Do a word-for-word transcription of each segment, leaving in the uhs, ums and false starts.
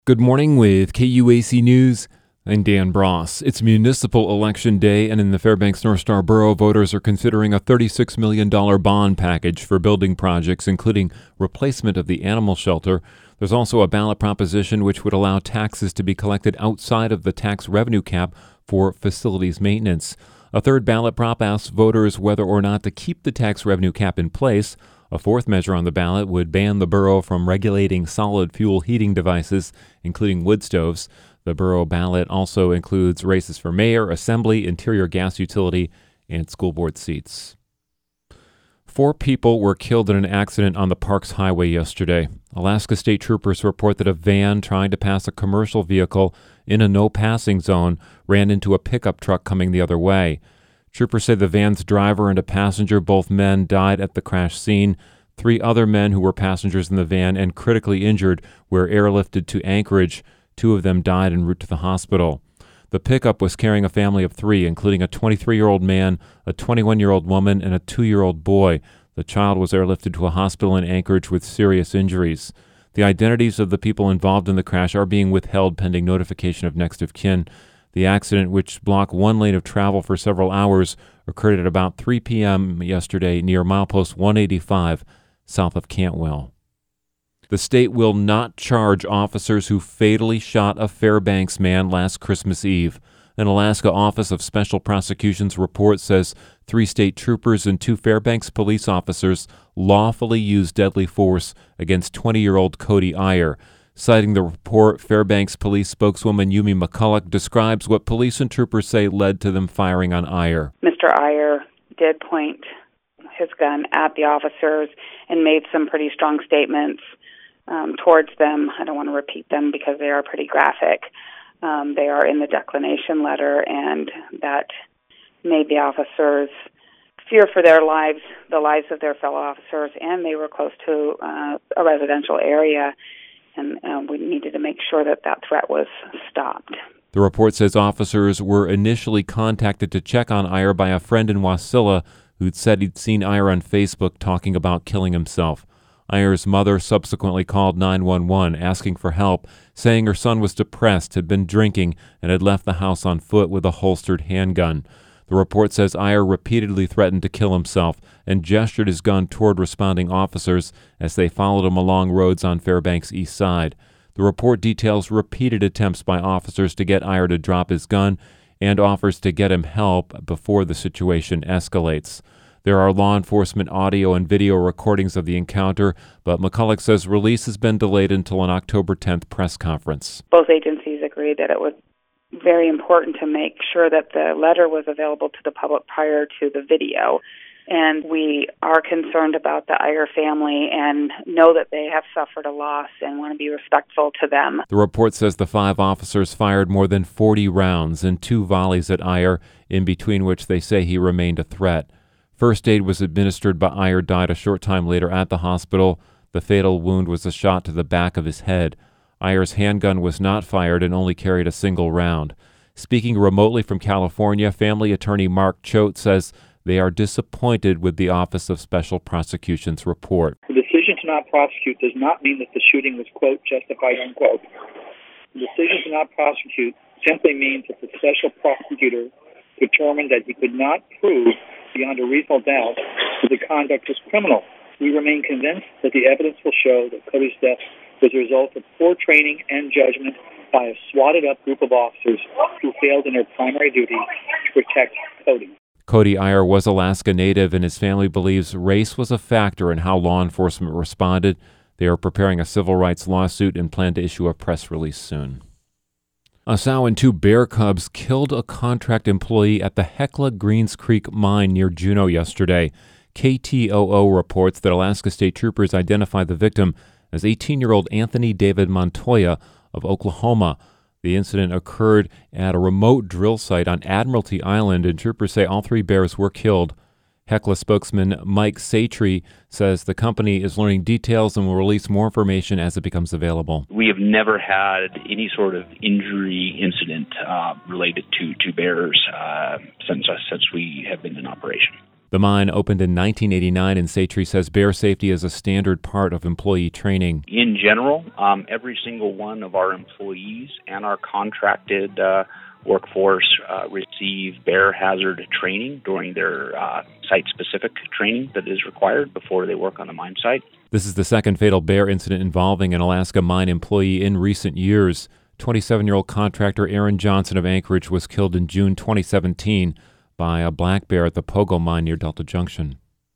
Good morning with K U A C News. I'm Dan Bross. It's municipal election day, and in the Fairbanks North Star Borough, voters are considering a thirty-six million dollars bond package for building projects, including replacement of the animal shelter. There's also a ballot proposition which would allow taxes to be collected outside of the tax revenue cap for facilities maintenance. A third ballot prop asks voters whether or not to keep the tax revenue cap in place. A fourth measure on the ballot would ban the borough from regulating solid fuel heating devices, including wood stoves. The borough ballot also includes races for mayor, assembly, interior gas utility, and school board seats. Four people were killed in an accident on the Parks Highway yesterday. Alaska State Troopers report that a van trying to pass a commercial vehicle in a no-passing zone ran into a pickup truck coming the other way. Troopers say the van's driver and a passenger, both men, died at the crash scene. Three other men who were passengers in the van and critically injured were airlifted to Anchorage. Two of them died en route to the hospital. The pickup was carrying a family of three, including a twenty-three-year-old man, a twenty-one-year-old woman, and a two-year-old boy. The child was airlifted to a hospital in Anchorage with serious injuries. The identities of the people involved in the crash are being withheld pending notification of next of kin. The accident, which blocked one lane of travel for several hours, occurred at about three p.m. yesterday near milepost one eighty-five, south of Cantwell. The state will not charge officers who fatally shot a Fairbanks man last Christmas Eve. An Alaska Office of Special Prosecutions report says three state troopers and two Fairbanks police officers lawfully used deadly force against twenty-year-old Cody Iyer. Citing the report, Fairbanks police spokeswoman Yumi McCulloch describes what police and troopers say led to them firing on Iyer. Mister Iyer did point his gun at the officers and made some pretty strong statements um, towards them. I don't want to repeat them because they are pretty graphic. Um, they are in the declination letter, and that made the officers fear for their lives, the lives of their fellow officers, and they were close to uh, a residential area. And uh, we needed to make sure that that threat was stopped. The report says officers were initially contacted to check on Iyer by a friend in Wasilla who'd said he'd seen Iyer on Facebook talking about killing himself. Iyer's mother subsequently called nine one one asking for help, saying her son was depressed, had been drinking, and had left the house on foot with a holstered handgun. The report says Iyer repeatedly threatened to kill himself and gestured his gun toward responding officers as they followed him along roads on Fairbanks' east side. The report details repeated attempts by officers to get Iyer to drop his gun and offers to get him help before the situation escalates. There are law enforcement audio and video recordings of the encounter, but McCulloch says release has been delayed until an October tenth press conference. Both agencies agreed that it was very important to make sure that the letter was available to the public prior to the video. And we are concerned about the Iyer family and know that they have suffered a loss and want to be respectful to them. The report says the five officers fired more than forty rounds and two volleys at Iyer, in between which they say he remained a threat. First aid was administered, but Iyer died a short time later at the hospital. The fatal wound was a shot to the back of his head. Iyer's handgun was not fired and only carried a single round. Speaking remotely from California, family attorney Mark Choate says they are disappointed with the Office of Special Prosecutions report. The decision to not prosecute does not mean that the shooting was, quote, justified, unquote. The decision to not prosecute simply means that the special prosecutor determined that he could not prove beyond a reasonable doubt that the conduct was criminal. We remain convinced that the evidence will show that Cody's death was a result of poor training and judgment by a swatted-up group of officers who failed in their primary duty to protect Cody. Cody Iyer was Alaska Native, and his family believes race was a factor in how law enforcement responded. They are preparing a civil rights lawsuit and plan to issue a press release soon. A sow and two bear cubs killed a contract employee at the Hecla Greens Creek mine near Juneau yesterday. K T O O reports that Alaska State Troopers identified the victim as eighteen-year-old Anthony David Montoya of Oklahoma. The incident occurred at a remote drill site on Admiralty Island, and troopers say all three bears were killed. Hecla spokesman Mike Satry says the company is learning details and will release more information as it becomes available. We have never had any sort of injury incident uh, related to, to bears uh, since, uh, since we have been in operation. The mine opened in nineteen eighty-nine, and Satry says bear safety is a standard part of employee training. In general, um, every single one of our employees and our contracted uh, workforce uh, receive bear hazard training during their uh, site-specific training that is required before they work on the mine site. This is the second fatal bear incident involving an Alaska mine employee in recent years. twenty-seven-year-old contractor Aaron Johnson of Anchorage was killed in June twenty seventeen by a black bear at the Pogo mine near Delta Junction.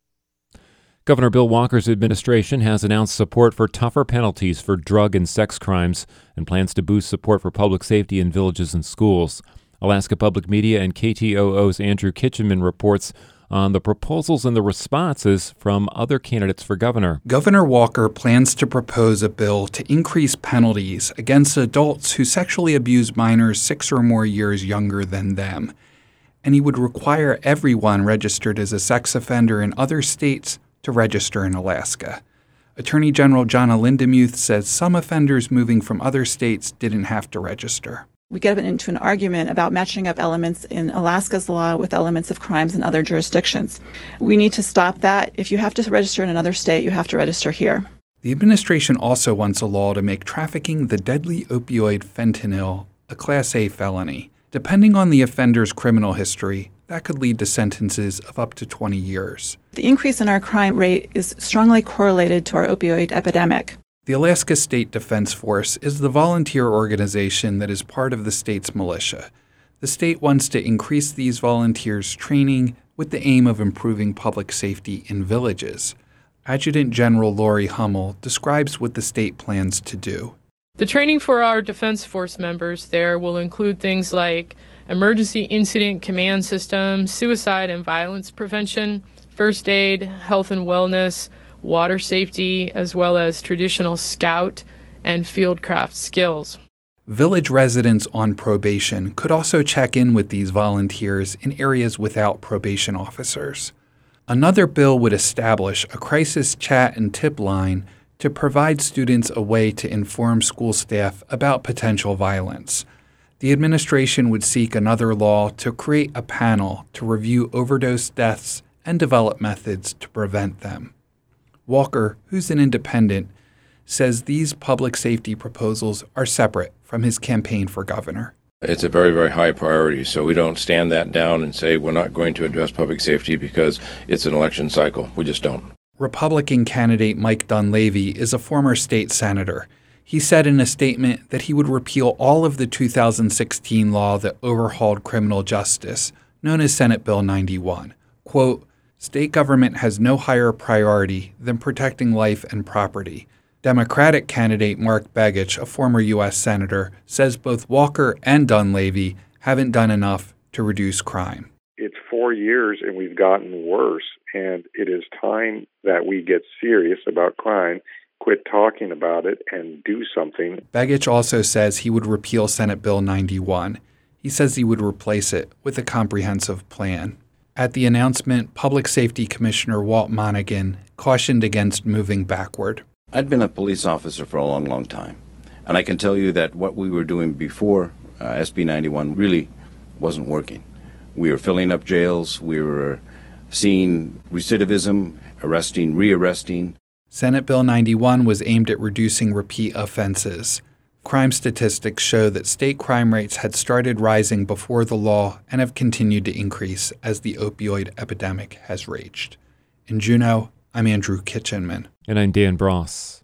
Governor Bill Walker's administration has announced support for tougher penalties for drug and sex crimes and plans to boost support for public safety in villages and schools. Alaska Public Media and K T O O's Andrew Kitchenman reports on the proposals and the responses from other candidates for governor. Governor Walker plans to propose a bill to increase penalties against adults who sexually abuse minors six or more years younger than them. And he would require everyone registered as a sex offender in other states to register in Alaska. Attorney General Jonna Lindemuth says some offenders moving from other states didn't have to register. We get into an argument about matching up elements in Alaska's law with elements of crimes in other jurisdictions. We need to stop that. If you have to register in another state, you have to register here. The administration also wants a law to make trafficking the deadly opioid fentanyl a Class A felony. Depending on the offender's criminal history, that could lead to sentences of up to twenty years. The increase in our crime rate is strongly correlated to our opioid epidemic. The Alaska State Defense Force is the volunteer organization that is part of the state's militia. The state wants to increase these volunteers' training with the aim of improving public safety in villages. Adjutant General Lori Hummel describes what the state plans to do. The training for our Defense Force members there will include things like emergency incident command system, suicide and violence prevention, first aid, health and wellness, water safety, as well as traditional scout and fieldcraft skills. Village residents on probation could also check in with these volunteers in areas without probation officers. Another bill would establish a crisis chat and tip line to provide students a way to inform school staff about potential violence. The administration would seek another law to create a panel to review overdose deaths and develop methods to prevent them. Walker, who's an independent, says these public safety proposals are separate from his campaign for governor. It's a very, very high priority, so we don't stand that down and say we're not going to address public safety because it's an election cycle. We just don't. Republican candidate Mike Dunleavy is a former state senator. He said in a statement that he would repeal all of the two thousand sixteen law that overhauled criminal justice, known as Senate Bill ninety-one. Quote, "State government has no higher priority than protecting life and property." Democratic candidate Mark Begich, a former U S senator, says both Walker and Dunleavy haven't done enough to reduce crime. It's four years and we've gotten worse, and it is time that we get serious about crime, quit talking about it, and do something. Begich also says he would repeal Senate Bill ninety-one. He says he would replace it with a comprehensive plan. At the announcement, Public Safety Commissioner Walt Monaghan cautioned against moving backward. I'd been a police officer for a long, long time, and I can tell you that what we were doing before uh, S B ninety-one really wasn't working. We were filling up jails, we were seeing recidivism, arresting, re-arresting. Senate Bill ninety-one was aimed at reducing repeat offenses. Crime statistics show that state crime rates had started rising before the law and have continued to increase as the opioid epidemic has raged. In Juneau, I'm Andrew Kitchenman. And I'm Dan Bross.